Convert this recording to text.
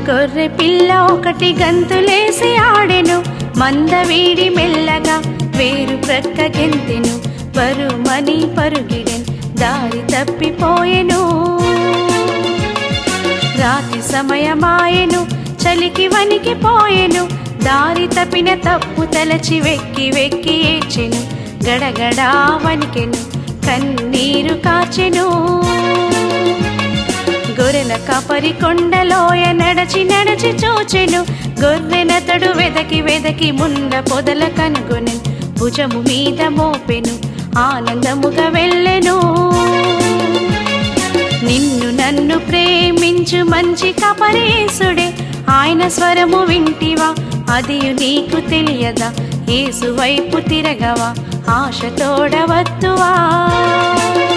గొర్రె పిల్ల ఒకటి గంతులేసి ఆడెను, మందవీడి మెల్లగా వేరు ప్రక్క గెంతెను, బరుమని పరుగిడెను, దారి తప్పిపోయెను. రాత్రి సమయమాయెను, చలికి వణికిపోయెను, దారి తప్పిన తప్పు తలచి వెక్కి వెక్కి ఏడ్చెను, గడగడా వణికెను, కన్నీరు కాచెను. గొర్రెల కాపరి కొండలోయ నడచి నడచి చూచెను, గొర్రెనతడు వెదకి వెదకి ముండ పొదల కనుగొనెను, భుజము మీద మోపెను, ఆనందముగా వెళ్ళెను. నిన్ను నన్ను ప్రేమించు మంచి కాపరి యేసుడే, ఆయన స్వరము వింటివా, అదియు నీకు తెలియదా, యేసు వైపు తిరగవా, ఆశతోడవద్దువా.